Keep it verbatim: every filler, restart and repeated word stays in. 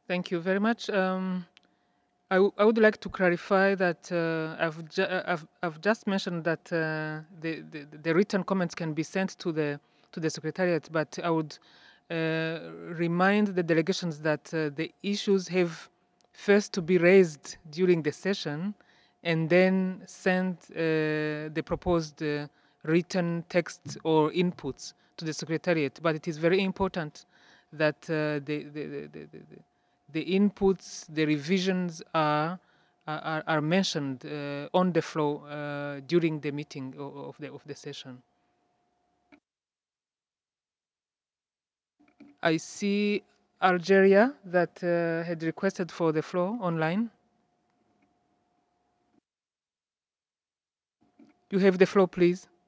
Thank you very much. Um, I, w- I would like to clarify that uh, I've, ju- uh, I've, I've just mentioned that uh, the, the, the written comments can be sent to the, to the Secretariat, but I would uh, remind the delegations that uh, the issues have first to be raised during the session and then send uh, the proposed uh, written texts or inputs to the Secretariat. But it is very important that uh, the, the, the, the, the the inputs, the revisions are are, are mentioned uh, on the floor uh, during the meeting o- of the of the session. I see Algeria that uh, had requested for the floor online. You have the floor, please.